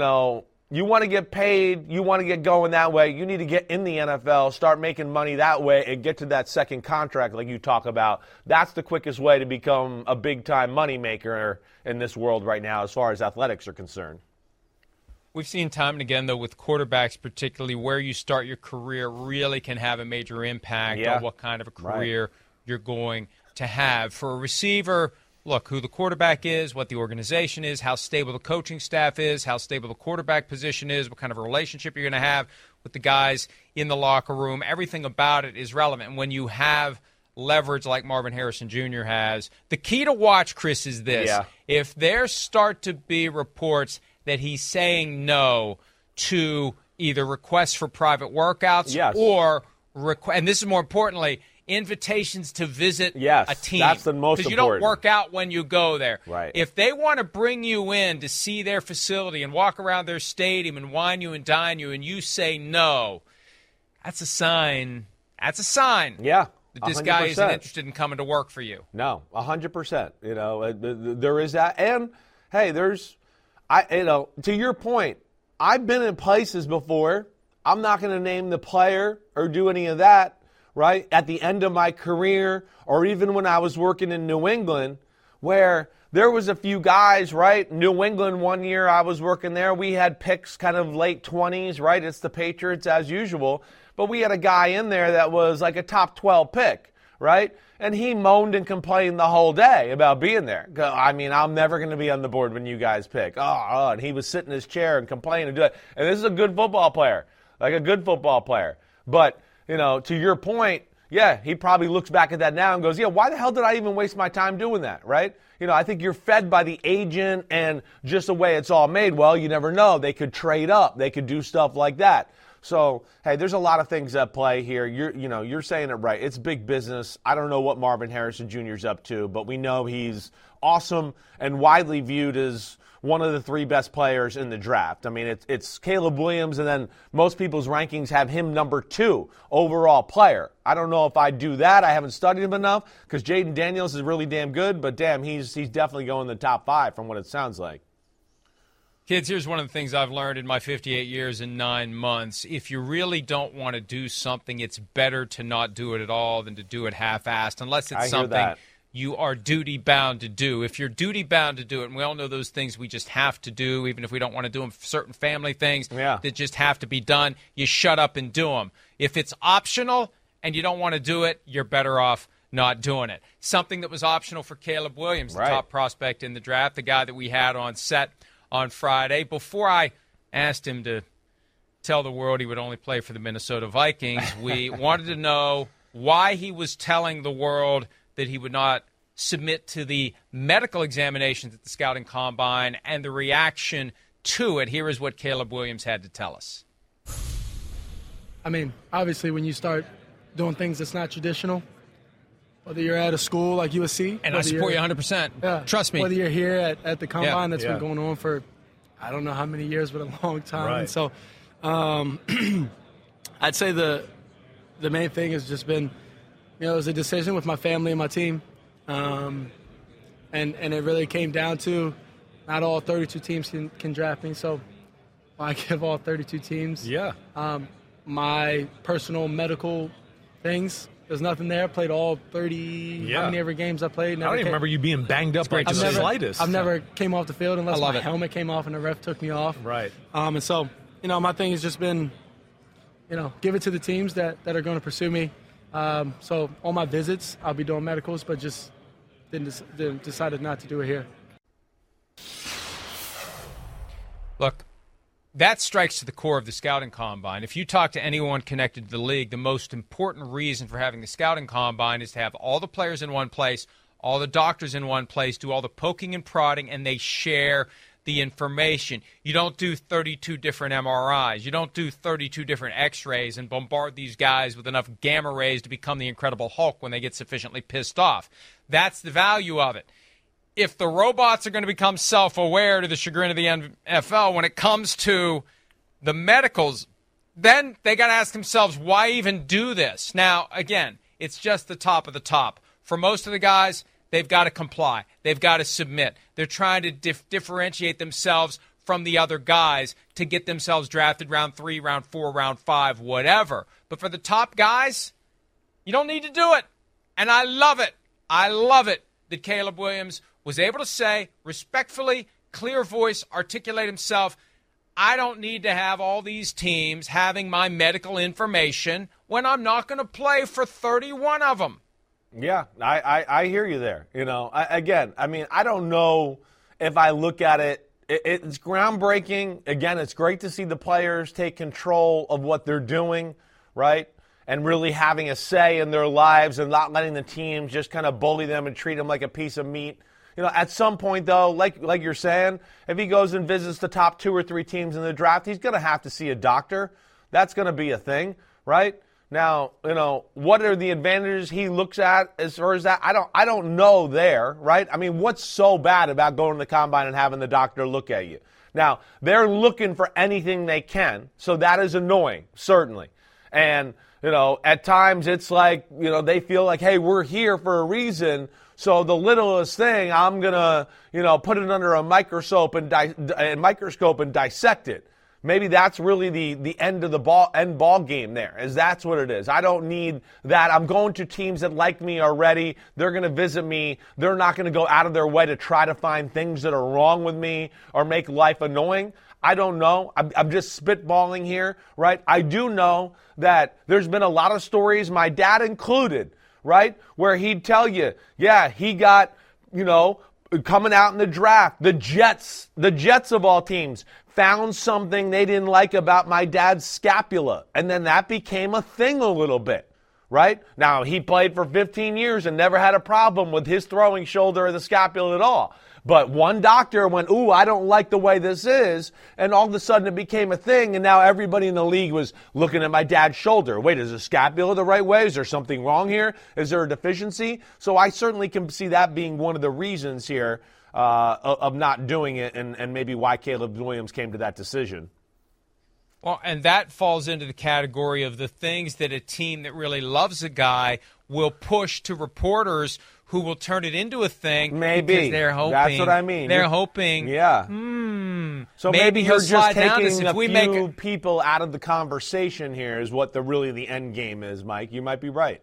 you want to get paid, you want to get going that way, you need to get in the NFL, start making money that way, and get to that second contract like you talk about. That's the quickest way to become a big-time moneymaker in this world right now as far as athletics are concerned. We've seen time and again, though, with quarterbacks particularly, where you start your career really can have a major impact on what kind of a career you're going to have. For a receiver, look, who the quarterback is, what the organization is, how stable the coaching staff is, how stable the quarterback position is, what kind of a relationship you're going to have with the guys in the locker room. Everything about it is relevant. And when you have leverage like Marvin Harrison Jr. has, the key to watch, Chris, is this. Yeah. If there start to be reports that he's saying no to either requests for private workouts or, and this is more importantly, invitations to visit a team. That's the most important. Because you don't work out when you go there. Right. If they want to bring you in to see their facility and walk around their stadium and wine you and dine you and you say no, that's a sign. That's a sign. Yeah. That this guy isn't interested in coming to work for you. No, 100%. There is that. And, hey, to your point, I've been in places before. I'm not going to name the player or do any of that. Right, at the end of my career, or even when I was working in New England, where there was a few guys, right? New England one year I was working there, we had picks kind of late 20s, right? It's the Patriots as usual. But we had a guy in there that was like a top 12 pick, right? And he moaned and complained the whole day about being there. I mean, I'm never going to be on the board when you guys pick. And he was sitting in his chair and complaining. And this is a good football player, like a good football player. But to your point, yeah, he probably looks back at that now and goes, yeah, why the hell did I even waste my time doing that, right? I think you're fed by the agent and just the way it's all made. Well, you never know. They could trade up. They could do stuff like that. So, hey, there's a lot of things at play here. You're saying it right. It's big business. I don't know what Marvin Harrison Jr. is up to, but we know he's awesome and widely viewed as one of the 3 best players in the draft. I mean, it's Caleb Williams, and then most people's rankings have him number 2 overall player. I don't know if I do that. I haven't studied him enough because Jaden Daniels is really damn good, but damn, he's definitely going in the top 5 from what it sounds like. Kids, here's one of the things I've learned in my 58 years and 9 months. If you really don't want to do something, it's better to not do it at all than to do it half-assed, unless it's something you are duty-bound to do. If you're duty-bound to do it, and we all know those things we just have to do, even if we don't want to do them, certain family things that just have to be done, you shut up and do them. If it's optional and you don't want to do it, you're better off not doing it. Something that was optional for Caleb Williams, the top prospect in the draft, the guy that we had on set on Friday. Before I asked him to tell the world he would only play for the Minnesota Vikings, we wanted to know why he was telling the world that he would not submit to the medical examinations at the Scouting Combine and the reaction to it. Here is what Caleb Williams had to tell us. I mean, obviously when you start doing things that's not traditional, whether you're at a school like USC. And I support you 100%. Yeah, trust me. Whether you're here at the Combine that's been going on for I don't know how many years, but a long time. Right. And so I'd say the main thing has just been, it was a decision with my family and my team. And it really came down to not all 32 teams can draft me. So I give all 32 teams. Yeah. My personal medical things, there's nothing there. Played all 30, how many ever games I played. I don't even remember you being banged up like the slightest. I've never came off the field unless my helmet came off and the ref took me off. Right. And so, my thing has just been, give it to the teams that are going to pursue me. So on my visits, I'll be doing medicals, but just decided not to do it here. Look, that strikes to the core of the Scouting Combine. If you talk to anyone connected to the league, the most important reason for having the Scouting Combine is to have all the players in one place, all the doctors in one place, do all the poking and prodding, and they share the information. You don't do 32 different MRIs. You don't do 32 different X-rays and bombard these guys with enough gamma rays to become the Incredible Hulk when they get sufficiently pissed off. That's the value of it. If the robots are going to become self-aware to the chagrin of the NFL when it comes to the medicals, then they got to ask themselves, why even do this? Now, again, it's just the top of the top. For most of the guys, they've got to comply. They've got to submit. They're trying to differentiate themselves from the other guys to get themselves drafted round 3, round 4, round 5, whatever. But for the top guys, you don't need to do it. And I love it. I love it that Caleb Williams was able to say, respectfully, clear voice, articulate himself, I don't need to have all these teams having my medical information when I'm not going to play for 31 of them. Yeah, I hear you there. I don't know if I look at it. It's groundbreaking. Again, it's great to see the players take control of what they're doing, right? And really having a say in their lives and not letting the teams just kind of bully them and treat them like a piece of meat. At some point, though, like you're saying, if he goes and visits the top 2 or 3 teams in the draft, he's going to have to see a doctor. That's going to be a thing, right? Now, what are the advantages he looks at as far as that? I don't know there, right? I mean, what's so bad about going to the Combine and having the doctor look at you? Now, they're looking for anything they can, so that is annoying, certainly. And, at times it's like, they feel like, hey, we're here for a reason. So the littlest thing, I'm going to, put it under a microscope and dissect it. Maybe that's really the end of the end ball game there, as that's what it is. I don't need that. I'm going to teams that like me already. They're going to visit me. They're not going to go out of their way to try to find things that are wrong with me or make life annoying. I don't know. I'm just spitballing here, right? I do know that there's been a lot of stories, my dad included, right, where he'd tell you, yeah, he got, coming out in the draft, the Jets of all teams, found something they didn't like about my dad's scapula. And then that became a thing a little bit, right? Now, he played for 15 years and never had a problem with his throwing shoulder or the scapula at all. But one doctor went, ooh, I don't like the way this is, and all of a sudden it became a thing, and now everybody in the league was looking at my dad's shoulder. Wait, is the scapula the right way? Is there something wrong here? Is there a deficiency? So I certainly can see that being one of the reasons here of not doing it, and maybe why Caleb Williams came to that decision. Well, and that falls into the category of the things that a team that really loves a guy will push to reporters who will turn it into a thing. Maybe. Because they're hoping. That's what I mean. They're hoping. Yeah. So maybe he'll you're just slide down taking to a few people out of the conversation here is what really the end game is, Mike. You might be right.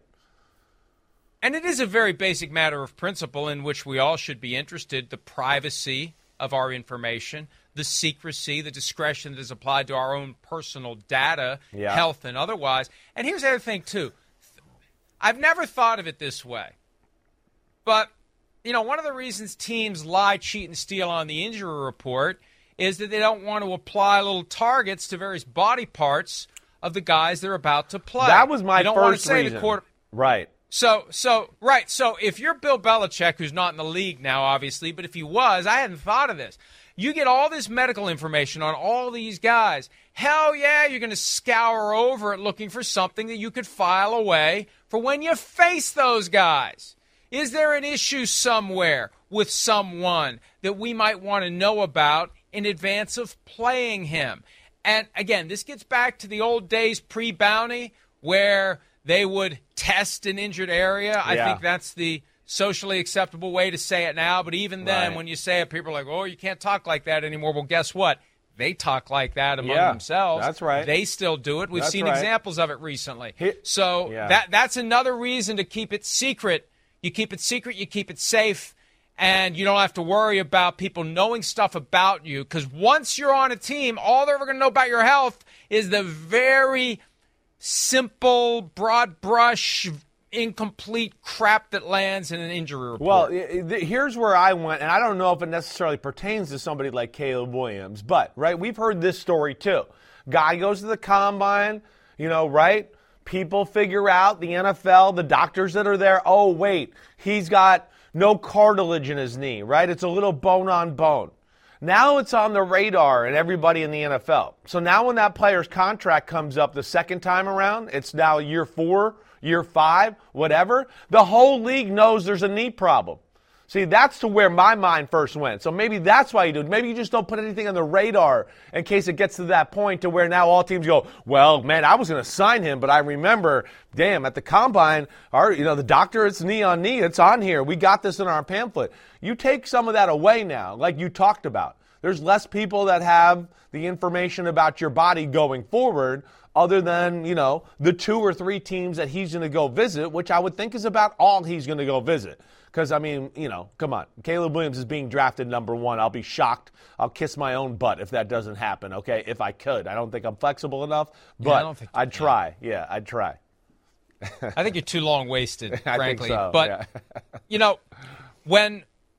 And it is a very basic matter of principle in which we all should be interested, the privacy of our information, the secrecy, the discretion that is applied to our own personal data, health and otherwise. And here's the other thing, too. I've never thought of it this way. But, one of the reasons teams lie, cheat, and steal on the injury report is that they don't want to apply little targets to various body parts of the guys they're about to play. That was my first first reason. Right. So if you're Bill Belichick, who's not in the league now, obviously, but if he was, I hadn't thought of this. You get all this medical information on all these guys. Hell yeah, you're going to scour over it looking for something that you could file away for when you face those guys. Is there an issue somewhere with someone that we might want to know about in advance of playing him? And again, this gets back to the old days pre-bounty where they would test an injured area. I think that's the socially acceptable way to say it now. But even then, when you say it, people are like, oh, you can't talk like that anymore. Well, guess what? They talk like that among themselves. That's right. They still do it. We've seen examples of it recently. That's another reason to keep it secret. You keep it secret, you keep it safe, and you don't have to worry about people knowing stuff about you. Because once you're on a team, all they're ever going to know about your health is the very simple, broad brush, incomplete crap that lands in an injury report. Well, here's where I went, and I don't know if it necessarily pertains to somebody like Caleb Williams, but, we've heard this story too. Guy goes to the combine, people figure out, the NFL, the doctors that are there, oh, wait, he's got no cartilage in his knee, right? It's a little bone on bone. Now it's on the radar and everybody in the NFL. So now when that player's contract comes up the second time around, it's now year 4, year 5, whatever, the whole league knows there's a knee problem. See, that's to where my mind first went. So maybe that's why you do it. Maybe you just don't put anything on the radar in case it gets to that point to where now all teams go, well, man, I was going to sign him, but I remember, damn, at the combine, the doctor, it's knee on knee. It's on here. We got this in our pamphlet. You take some of that away now, like you talked about. There's less people that have the information about your body going forward other than, the 2 or 3 teams that he's going to go visit, which I would think is about all he's going to go visit. Because, come on. Caleb Williams is being drafted number 1. I'll be shocked. I'll kiss my own butt if that doesn't happen, okay, if I could. I don't think I'm flexible enough, but I'd try. Yeah, I'd try. I think you're too long-wasted, frankly. I think so, but, when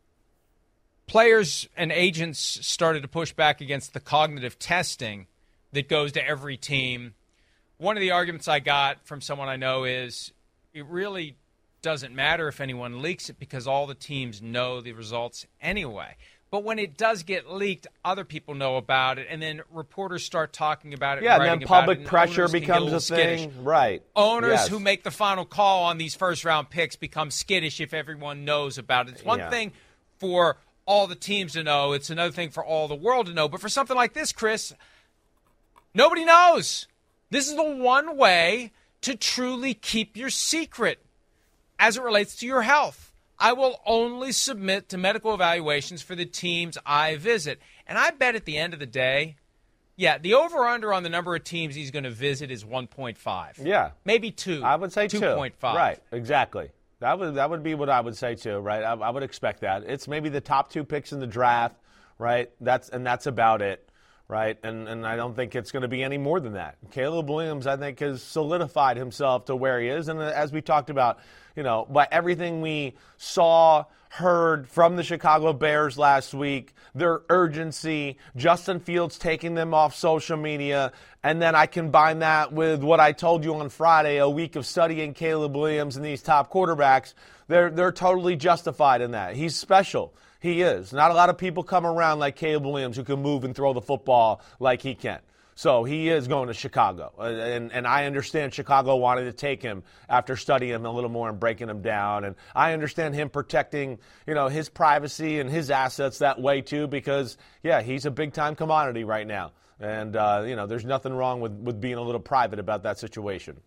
players and agents started to push back against the cognitive testing that goes to every team, one of the arguments I got from someone I know is it really doesn't matter if anyone leaks it because all the teams know the results anyway. But when it does get leaked, other people know about it, and then reporters start talking about it. Yeah, and then public pressure becomes a thing. Skittish. Right. Owners who make the final call on these first-round picks become skittish if everyone knows about it. It's one thing for all the teams to know. It's another thing for all the world to know. But for something like this, Chris, nobody knows. This is the one way to truly keep your secret as it relates to your health. I will only submit to medical evaluations for the teams I visit. And I bet at the end of the day, the over-under on the number of teams he's going to visit is 1.5. Yeah. Maybe 2. I would say 2.5. Right, exactly. That would be what I would say too, right? I would expect that. It's maybe the top 2 picks in the draft, right? That's about it, right? And I don't think it's going to be any more than that. Caleb Williams, I think, has solidified himself to where he is. And as we talked about, by everything we saw, heard from the Chicago Bears last week, their urgency, Justin Fields taking them off social media, and then I combine that with what I told you on Friday, a week of studying Caleb Williams and these top quarterbacks, they're totally justified in that. He's special. He is. Not a lot of people come around like Caleb Williams who can move and throw the football like he can. So he is going to Chicago. And I understand Chicago wanted to take him after studying him a little more and breaking him down. And I understand him protecting, his privacy and his assets that way too because, he's a big-time commodity right now. And, there's nothing wrong with being a little private about that situation.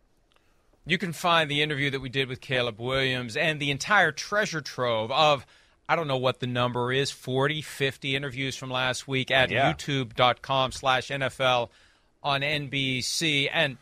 You can find the interview that we did with Caleb Williams and the entire treasure trove of I don't know what the number is, 40, 50 interviews from last week at youtube.com/NFL on NBC. And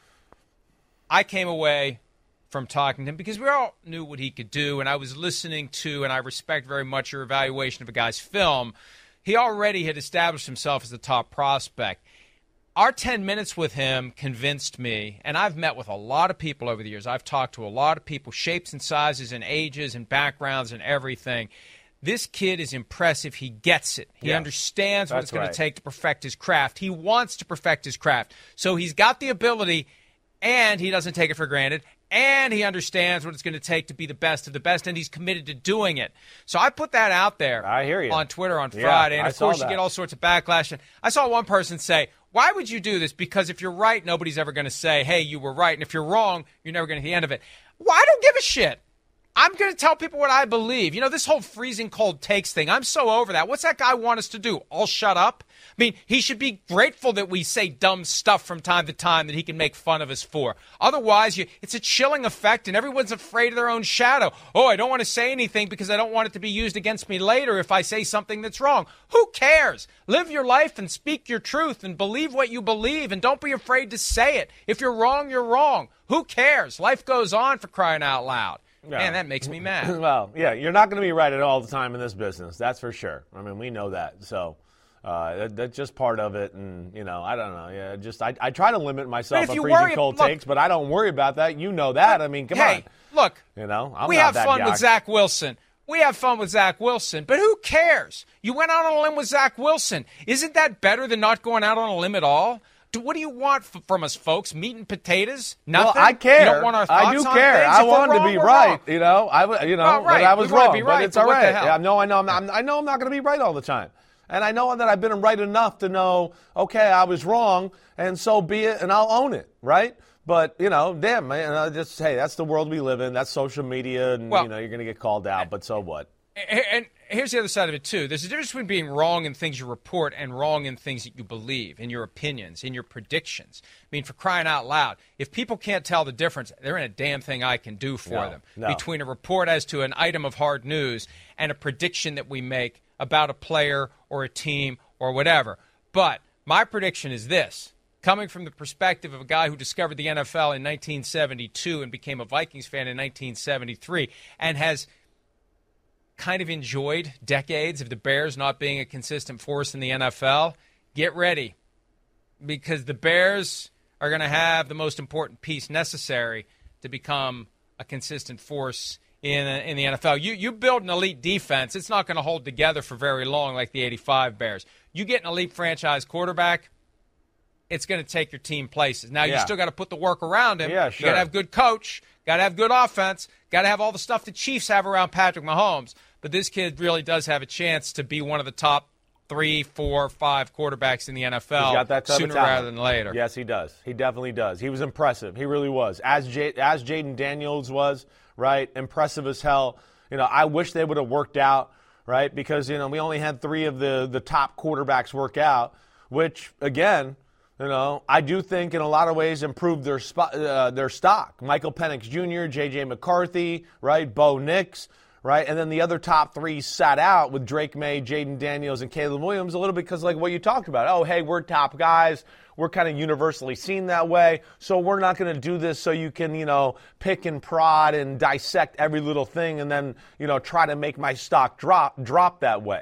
I came away from talking to him because we all knew what he could do, and I was listening to, and I respect very much your evaluation of a guy's film. He already had established himself as the top prospect. Our 10 minutes with him convinced me, and I've met with a lot of people over the years. I've talked to a lot of people, shapes and sizes and ages and backgrounds and everything. This kid is impressive. He gets it. He understands what it's going to take to perfect his craft. He wants to perfect his craft. So he's got the ability, and he doesn't take it for granted, and he understands what it's going to take to be the best of the best, and he's committed to doing it. So I put that out there on Twitter on Friday, and of course you get all sorts of backlash. And I saw one person say, why would you do this? Because if you're right, nobody's ever going to say, hey, you were right. And if you're wrong, you're never going to get the end of it. Well, I don't give a shit. I'm going to tell people what I believe. This whole freezing cold takes thing, I'm so over that. What's that guy want us to do? All shut up? I mean, he should be grateful that we say dumb stuff from time to time that he can make fun of us for. Otherwise, it's a chilling effect, and everyone's afraid of their own shadow. Oh, I don't want to say anything because I don't want it to be used against me later if I say something that's wrong. Who cares? Live your life and speak your truth and believe what you believe, and don't be afraid to say it. If you're wrong, you're wrong. Who cares? Life goes on, for crying out loud. Yeah. Man, that makes me mad. Well, you're not going to be right at all the time in this business. That's for sure. I mean, we know that. So that's just part of it. And, I don't know. Yeah, I try to limit myself on freezing cold takes, but I don't worry about that. You know that. I mean, come on. Look. We have fun with Zach Wilson. We have fun with Zach Wilson, but who cares? You went out on a limb with Zach Wilson. Isn't that better than not going out on a limb at all? What do you want from us, folks? Meat and potatoes? Nothing? Well, I care. You don't want our thoughts I do on care. things? I wanted to be right. But I was wrong. Right, but it's all right. I know I'm not going to be right all the time. And I know that I've been right enough to know, okay, I was wrong, and so be it, and I'll own it, right? But, damn, man, that's the world we live in. That's social media, and, you're going to get called out, but so what? And here's the other side of it, too. There's a difference between being wrong in things you report and wrong in things that you believe, in your opinions, in your predictions. I mean, for crying out loud, if people can't tell the difference, there ain't a damn thing I can do for them. Between a report as to an item of hard news and a prediction that we make about a player or a team or whatever. But my prediction is this. Coming from the perspective of a guy who discovered the NFL in 1972 and became a Vikings fan in 1973 and has kind of enjoyed decades of the Bears not being a consistent force in the NFL, get ready, because the Bears are going to have the most important piece necessary to become a consistent force in the NFL. You build an elite defense, it's not going to hold together for very long like the 85 Bears. You get an elite franchise quarterback, it's going to take your team places. Now, you still got to put the work around him. Yeah, sure. You got to have good coach, got to have good offense, got to have all the stuff the Chiefs have around Patrick Mahomes. But this kid really does have a chance to be one of the top 3, 4, 5 quarterbacks in the NFL. He's got that type sooner of talent. rather than later. Yes, he does. He definitely does. He was impressive. He really was. As Jaden Daniels was, right? Impressive as hell. I wish they would have worked out, right? Because, we only had 3 of the top quarterbacks work out, which, again, I do think in a lot of ways improved their stock. Michael Penix Jr., J.J. McCarthy, right? Bo Nix, right? And then the other top 3 sat out with Drake May, Jaden Daniels, and Caleb Williams a little bit because like what you talked about. Oh, hey, we're top guys. We're kind of universally seen that way. So we're not going to do this so you can, pick and prod and dissect every little thing and then, try to make my stock drop that way.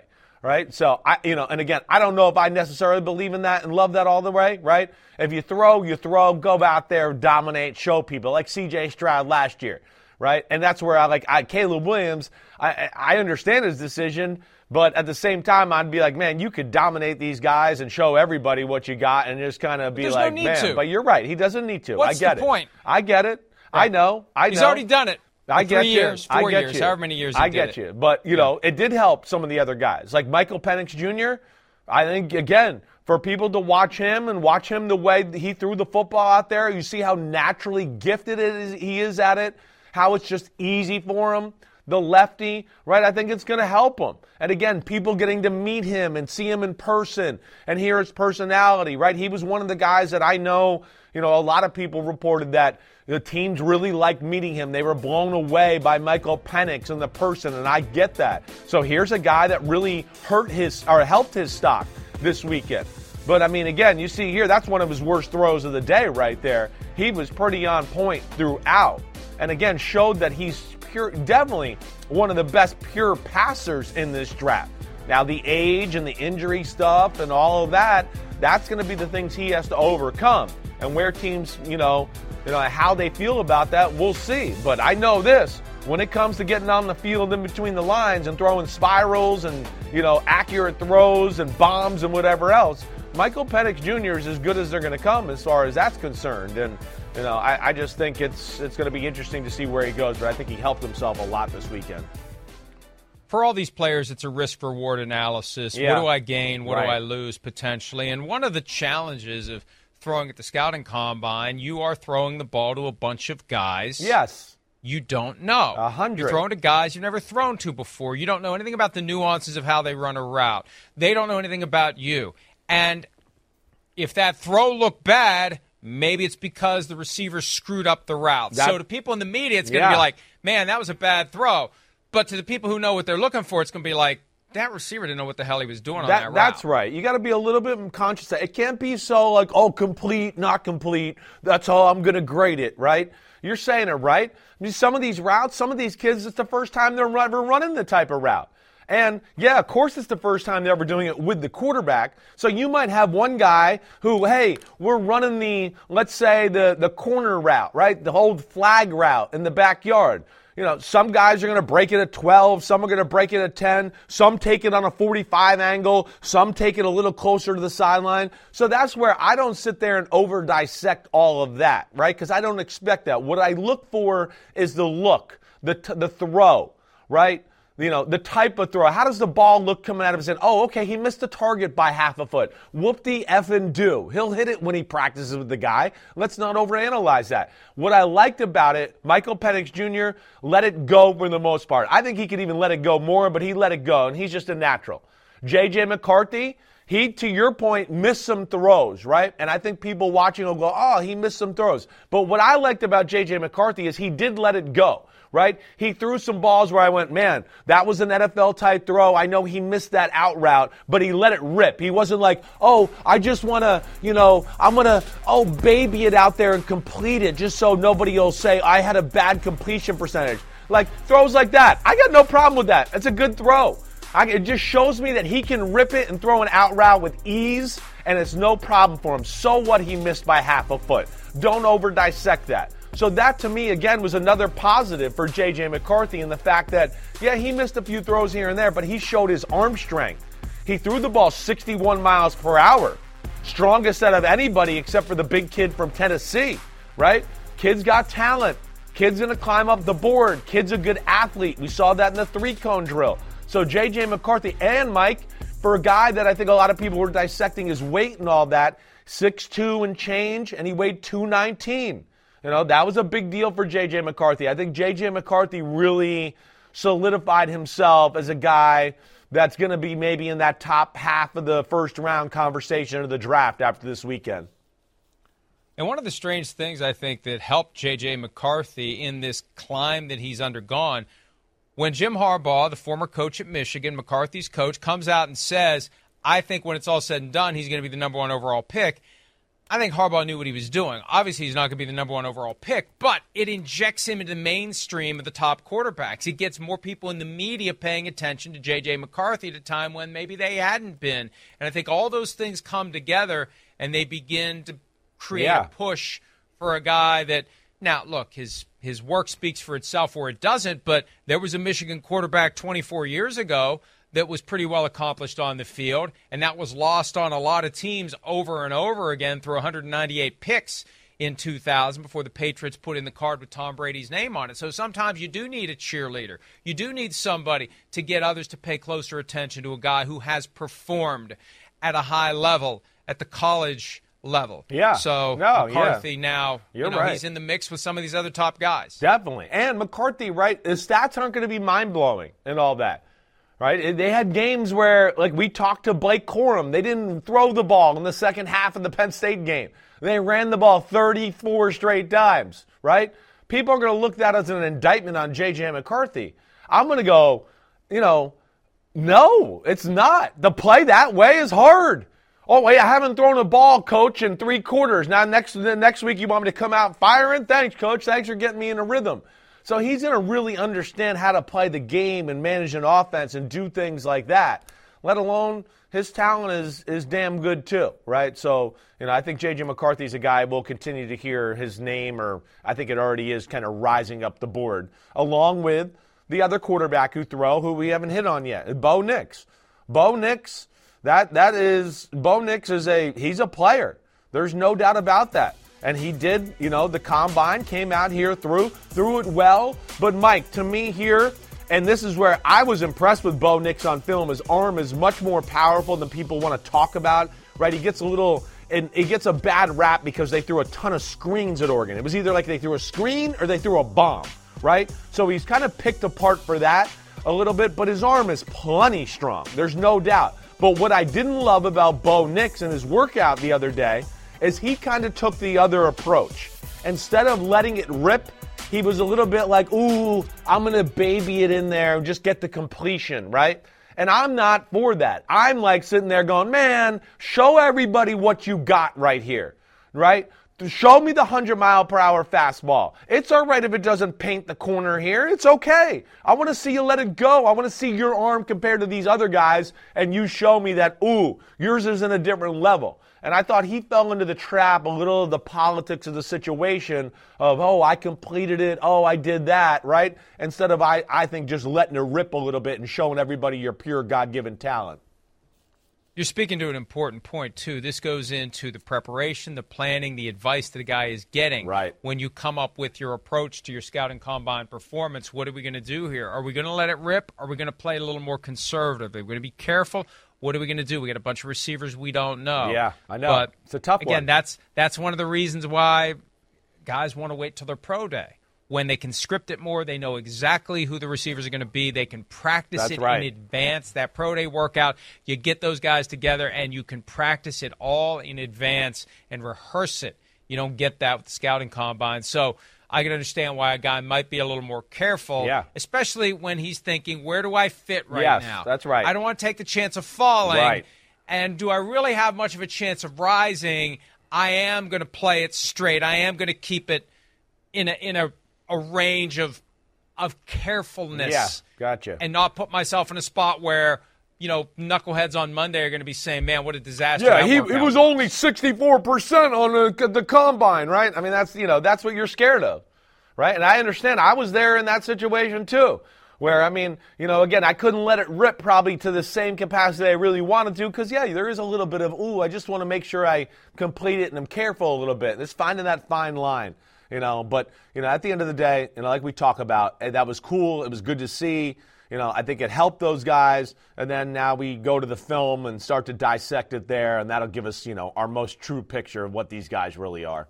right? So, and again, I don't know if I necessarily believe in that and love that all the way, right? If you throw, go out there, dominate, show people, like C.J. Stroud last year, right? And that's where Caleb Williams, I understand his decision, but at the same time, I'd be like, man, you could dominate these guys and show everybody what you got and just kind of be like, man, but you're right. He doesn't need to. What's I get the point? I get it. Right. I know. He's already done it. I get 3 years, 4 years, however many years he did I get you. But, it did help some of the other guys. Like Michael Penix Jr., I think, again, for people to watch him and watch him the way he threw the football out there, you see how naturally gifted he is at it, how it's just easy for him. The lefty, right? I think it's going to help him. And again, people getting to meet him and see him in person and hear his personality, right? He was one of the guys that I know, a lot of people reported that the teams really liked meeting him. They were blown away by Michael Penix and the person, and I get that. So here's a guy that really helped his stock this weekend. But, again, you see here, that's one of his worst throws of the day right there. He was pretty on point throughout. And, again, showed that he's definitely one of the best pure passers in this draft. Now, the age and the injury stuff and all of that, that's going to be the things he has to overcome. And where teams, how they feel about that, we'll see. But I know this, when it comes to getting on the field in between the lines and throwing spirals and, accurate throws and bombs and whatever else, Michael Penix Jr. is as good as they're going to come as far as that's concerned. And I just think it's going to be interesting to see where he goes, but I think he helped himself a lot this weekend. For all these players, it's a risk-reward analysis. Yeah. What do I gain? What Right. do I lose potentially? And one of the challenges of throwing at the scouting combine, you are throwing the ball to a bunch of guys. Yes. You don't know. 100. You're throwing to guys you've never thrown to before. You don't know anything about the nuances of how they run a route. They don't know anything about you. And if that throw looked bad, maybe it's because the receiver screwed up the route. So to people in the media, it's going to be like, man, that was a bad throw. But to the people who know what they're looking for, it's going to be like, that receiver didn't know what the hell he was doing on that route. That's right. You got to be a little bit conscious that it can't be so like, complete, not complete. That's how I'm going to grade it, right? You're saying it right. Some of these routes, some of these kids, it's the first time they're ever running the type of route. And, yeah, of course it's the first time they're ever doing it with the quarterback. So you might have one guy who, hey, we're running let's say the corner route, right? The whole flag route in the backyard. Some guys are going to break it at 12. Some are going to break it at 10. Some take it on a 45 angle. Some take it a little closer to the sideline. So that's where I don't sit there and over-dissect all of that, right? Because I don't expect that. What I look for is the look, the throw, right? The type of throw. How does the ball look coming at him and saying, okay, he missed the target by half a foot. Whoop-de-effing do. He'll hit it when he practices with the guy. Let's not overanalyze that. What I liked about it, Michael Penix Jr. let it go for the most part. I think he could even let it go more, but he let it go, and he's just a natural. J.J. McCarthy, he, to your point, missed some throws, right? And I think people watching will go, he missed some throws. But what I liked about J.J. McCarthy is he did let it go. Right? He threw some balls where I went, man, that was an NFL-type throw. I know he missed that out route, but he let it rip. He wasn't like, I just want to, I'm going to, baby it out there and complete it just so nobody will say I had a bad completion percentage. Like, throws like that. I got no problem with that. It's a good throw. It just shows me that he can rip it and throw an out route with ease, and it's no problem for him. So what, he missed by half a foot. Don't over-dissect that. So that, to me, again, was another positive for J.J. McCarthy in the fact that, yeah, he missed a few throws here and there, but he showed his arm strength. He threw the ball 61 miles per hour. Strongest out of anybody except for the big kid from Tennessee, right? Kid's got talent. Kid's going to climb up the board. Kid's a good athlete. We saw that in the three-cone drill. So J.J. McCarthy and Mike, for a guy that I think a lot of people were dissecting his weight and all that, 6'2" and change, and he weighed 219. That was a big deal for J.J. McCarthy. I think J.J. McCarthy really solidified himself as a guy that's going to be maybe in that top half of the first-round conversation of the draft after this weekend. And one of the strange things, I think, that helped J.J. McCarthy in this climb that he's undergone, when Jim Harbaugh, the former coach at Michigan, McCarthy's coach, comes out and says, I think when it's all said and done, he's going to be the number one overall pick, I think Harbaugh knew what he was doing. Obviously, he's not going to be the number one overall pick, but it injects him into the mainstream of the top quarterbacks. It gets more people in the media paying attention to J.J. McCarthy at a time when maybe they hadn't been. And I think all those things come together, and they begin to create a push for a guy that – now, look, his work speaks for itself or it doesn't, but there was a Michigan quarterback 24 years ago that was pretty well accomplished on the field, and that was lost on a lot of teams over and over again through 198 picks in 2000 before the Patriots put in the card with Tom Brady's name on it. So sometimes you do need a cheerleader. You do need somebody to get others to pay closer attention to a guy who has performed at a high level at the college level. Yeah. So McCarthy now, right. He's in the mix with some of these other top guys. Definitely. And McCarthy, right, his stats aren't going to be mind-blowing and all that. Right? They had games where, like, we talked to Blake Corum. They didn't throw the ball in the second half of the Penn State game. They ran the ball 34 straight times, right? People are going to look at that as an indictment on J.J. McCarthy. I'm going to go, no, it's not. To play that way is hard. Oh, wait, I haven't thrown a ball, coach, in 3 quarters. Now, next week you want me to come out firing? Thanks, coach. Thanks for getting me in a rhythm. So he's going to really understand how to play the game and manage an offense and do things like that, let alone his talent is damn good too, right? So, I think J.J. McCarthy is a guy we'll continue to hear his name, or I think it already is kind of rising up the board, along with the other quarterback who we haven't hit on yet, Bo Nix. Bo Nix, Bo Nix he's a player. There's no doubt about that. And he did, the combine, came out here, threw it well. But, Mike, to me here, and this is where I was impressed with Bo Nix on film, his arm is much more powerful than people want to talk about, right? He gets a bad rap because they threw a ton of screens at Oregon. It was either like they threw a screen or they threw a bomb, right? So he's kind of picked apart for that a little bit, but his arm is plenty strong. There's no doubt. But what I didn't love about Bo Nix and his workout the other day is he kind of took the other approach. Instead of letting it rip, he was a little bit like, ooh, I'm going to baby it in there and just get the completion, right? And I'm not for that. I'm like sitting there going, man, show everybody what you got right here, right? Show me the 100-mile-per-hour fastball. It's all right if it doesn't paint the corner here. It's okay. I want to see you let it go. I want to see your arm compared to these other guys, and you show me that, ooh, yours is in a different level. And I thought he fell into the trap a little of the politics of the situation of, oh, I completed it, oh, I did that, right? Instead of, I think, just letting it rip a little bit and showing everybody your pure God-given talent. You're speaking to an important point, too. This goes into the preparation, the planning, the advice that a guy is getting. Right. When you come up with your approach to your scouting combine performance, what are we going to do here? Are we going to let it rip? Are we going to play a little more conservative? Are we going to be careful? What are we going to do? We got a bunch of receivers we don't know. Yeah, I know. But it's a tough one. Again, that's one of the reasons why guys want to wait till their pro day. When they can script it more, they know exactly who the receivers are going to be. They can practice in advance. That pro day workout, you get those guys together, and you can practice it all in advance and rehearse it. You don't get that with the scouting combine. So I can understand why a guy might be a little more careful, especially when he's thinking, where do I fit now? Yes, that's right. I don't want to take the chance of falling. Right. And do I really have much of a chance of rising? I am going to play it straight. I am going to keep it in a range of carefulness. Yeah, gotcha. And not put myself in a spot where, knuckleheads on Monday are going to be saying, man, what a disaster. Yeah, he was only 64% on the combine, right? I mean, that's what you're scared of, right? And I understand. I was there in that situation too, where, again, I couldn't let it rip probably to the same capacity I really wanted to because, there is a little bit of, I just want to make sure I complete it and I'm careful a little bit. It's finding that fine line. But at the end of the day, like we talk about, that was cool. It was good to see. I think it helped those guys. And then now we go to the film and start to dissect it there, and that'll give us, our most true picture of what these guys really are.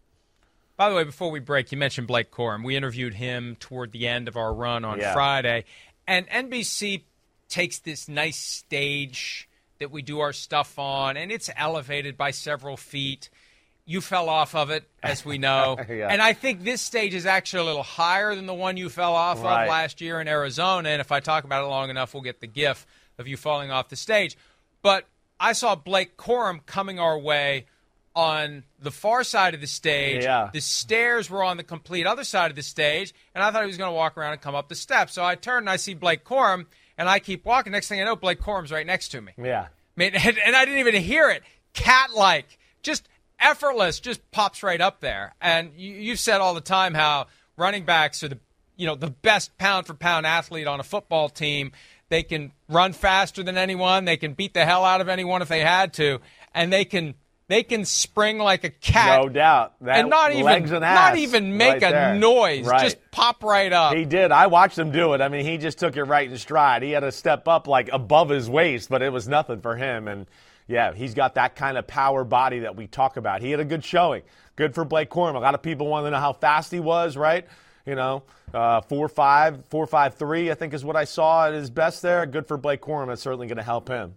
By the way, before we break, you mentioned Blake Corum. We interviewed him toward the end of our run on Friday. And NBC takes this nice stage that we do our stuff on, and it's elevated by several feet. You fell off of it, as we know. And I think this stage is actually a little higher than the one you fell off of last year in Arizona. And if I talk about it long enough, we'll get the gif of you falling off the stage. But I saw Blake Corum coming our way on the far side of the stage. Yeah. The stairs were on the complete other side of the stage, and I thought he was going to walk around and come up the steps. So I turn and I see Blake Corum, and I keep walking. Next thing I know, Blake Corum's right next to me. Yeah. I mean, and I didn't even hear it. Cat-like, just effortless, just pops right up there. And you've said all the time how running backs are the best pound-for-pound athlete on a football team. They can run faster than anyone. They can beat the hell out of anyone if they had to, and they can spring like a cat. No doubt. That and not even make a noise. Right. Just pop right up. He did. I watched him do it. I mean, he just took it right in stride. He had to step up like above his waist, but it was nothing for him. And, yeah, he's got that kind of power body that we talk about. He had a good showing. Good for Blake Corum. A lot of people want to know how fast he was, right? 4.5, 4.53, I think is what I saw at his best there. Good for Blake Corum. That's certainly going to help him.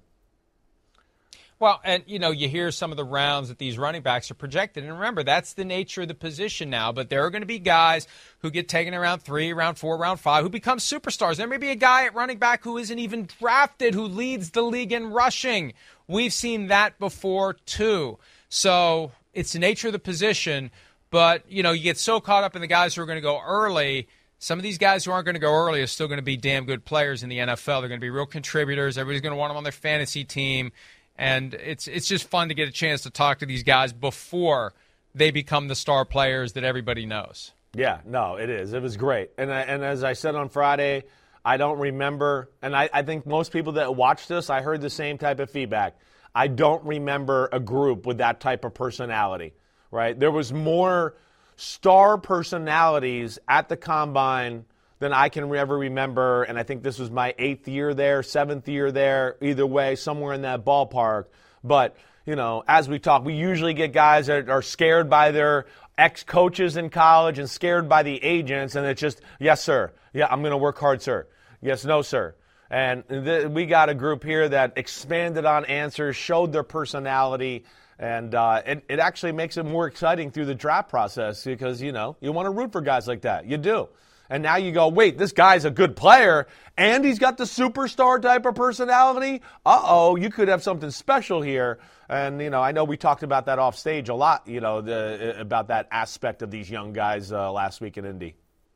Well, and, you hear some of the rounds that these running backs are projected. And remember, that's the nature of the position now. But there are going to be guys who get taken in round 3, round 4, round 5, who become superstars. There may be a guy at running back who isn't even drafted, who leads the league in rushing. We've seen that before, too. So it's the nature of the position. But, you get so caught up in the guys who are going to go early. Some of these guys who aren't going to go early are still going to be damn good players in the NFL. They're going to be real contributors. Everybody's going to want them on their fantasy team. And it's just fun to get a chance to talk to these guys before they become the star players that everybody knows. Yeah, no, it is. It was great. And as I said on Friday, I don't remember, and I think most people that watched this, I heard the same type of feedback. I don't remember a group with that type of personality, right? There was more star personalities at the Combine than I can ever remember, and I think this was my 8th year there, 7th year there, either way, somewhere in that ballpark. But, as we talk, we usually get guys that are scared by their ex-coaches in college and scared by the agents, and it's just, yes, sir. Yeah, I'm going to work hard, sir. Yes, no, sir. And we got a group here that expanded on answers, showed their personality, and it actually makes it more exciting through the draft process because, you want to root for guys like that. You do. And now you go, wait, this guy's a good player, and he's got the superstar type of personality? Uh-oh, you could have something special here. And, I know we talked about that off stage a lot, about that aspect of these young guys last week in Indy.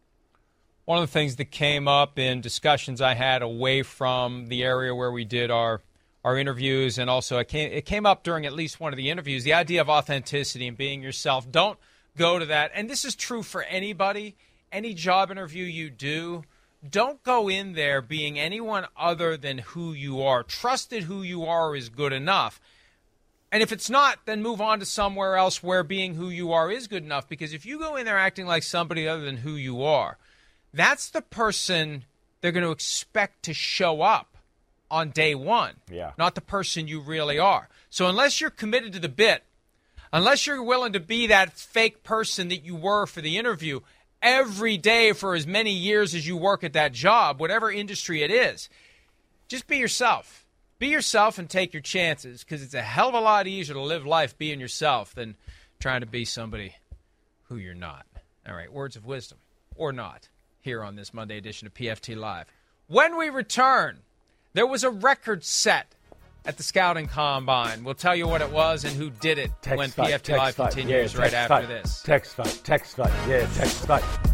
One of the things that came up in discussions I had away from the area where we did our interviews, and also it came up during at least one of the interviews, the idea of authenticity and being yourself. Don't go to that. And this is true for anybody. Any job interview you do, don't go in there being anyone other than who you are. Trust that who you are is good enough. And if it's not, then move on to somewhere else where being who you are is good enough. Because if you go in there acting like somebody other than who you are, that's the person they're going to expect to show up on day one, not the person you really are. So unless you're committed to the bit, unless you're willing to be that fake person that you were for the interview, every day for as many years as you work at that job, whatever industry it is, just be yourself. Be yourself and take your chances, because it's a hell of a lot easier to live life being yourself than trying to be somebody who you're not. All right, words of wisdom, or not, here on this Monday edition of PFT Live. When we return, there was a record set at the Scouting Combine. We'll tell you what it was and who did it when PFT Live continues right after this. Text fight. Yeah, text fight.